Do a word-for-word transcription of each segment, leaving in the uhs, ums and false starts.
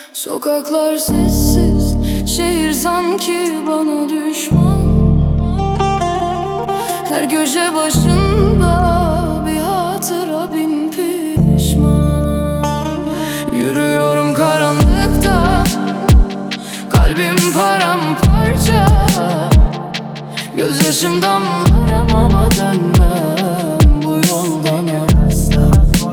Sokaklar sessiz, şehir sanki bana düşman. Her köşe başında bir hatıra, bin pişman. Yürüyorum karanlıkta, kalbim paramparça. Gözyaşım damlar ama dönmem bu yoldan asla.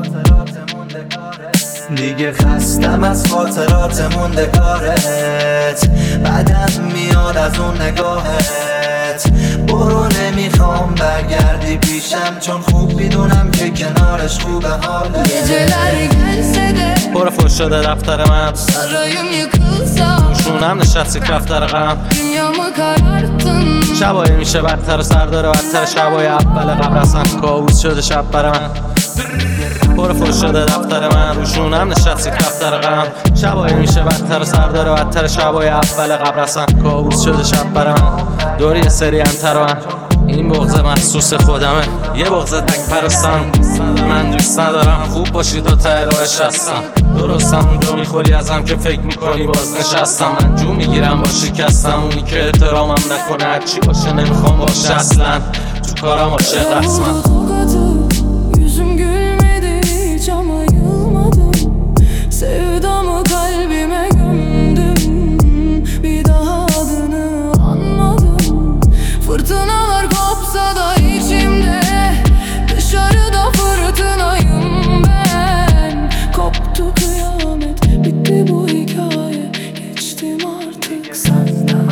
دیگه خستم از خاطرات موندگارت بعدم میاد از اون نگاهت برو نمیخوام برگردی پیشم چون خوب میدونم که کنارش خوبه حالت Geceler gelse de برو فوش شده دفتر من sarayım yıkılsa شونم نشستی کفتر غم dünyamı kararttın. شبایی میشه بدتر و سردار بدتر شبای اول قبل اصلا کابوس شده شب برای من برو فوش شده دفتر من روشونم نشستی کفتر غم شبایی میشه بدتر و سردار بدتر شبای اول قبل اصلا کابوس شده شب برای من دوری یه سری انتر من این بغض محسوس خودمه یه بغض تک پرستم من دوست ندارم خوب باشی دوتا الهش هستم درستم اونجا میخوری ازم که فکر میکنی باز نشستم من جو میگیرم با شکستم اونی که احترامم نکنه هرچی باشه نمیخوام باشه اصلا تو کارم عاشق رسمم Yüzüm gülmedi hiç ama yılmadım. Sevdamı kalbime gömdüm. Bir daha adını anmadım. Fırtınalar kopsa da içimde, dışarıda fırtınayım ben. Koptu kıyamet, bitti bu hikaye. Geçtim artık senden.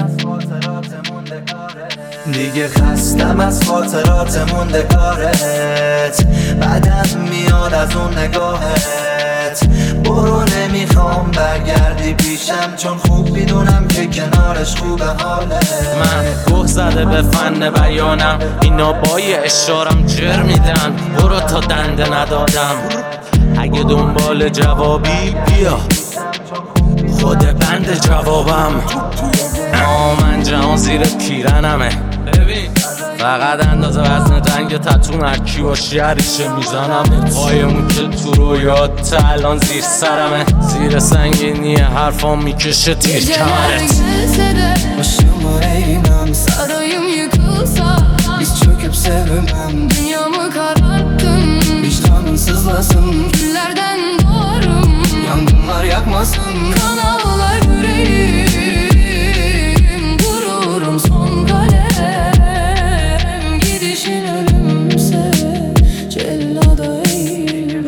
دیگه خستم از خاطرات موندگارت بعدم میاد از اون نگاهت برو نمیخوام برگردی پیشم چون خوب میدونم که کنارش خوبه حالت من گوه زده به فن بیانم اینا با یه اشارم جر میدن برو تا دنده ندادم اگه دنبال جوابی بیا خود بند جوابم آه من جهان زیر پیرنمه ببین فقط اندازه وزن جنگ تتون هرکی باشی هریشه میزنم پایمون که تو رویات الان زیر سرمه زیر سنگینی حرفام میکشه تیر Geceler کمرت gelse de başımı eğmem sarayım yıkılsa hiç çöküp sevmem dünyamı kararttın. vicdanın sızlasın Küllerden doğarım, yangınlar yakmasın kanallar yüreğim. Gururum son kalem, gidişin ölümse cellada eğilim.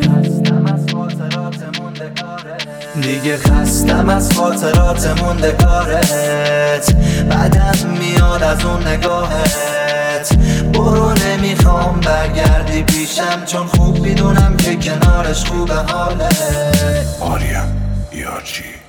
دیگه خستم از خاطرات موندگارت بعدم میاد از اون نگاهت برو نمیخوام برگردی پیشم چون خوب میدونم که کنارش خوبه حالت آریا یارچی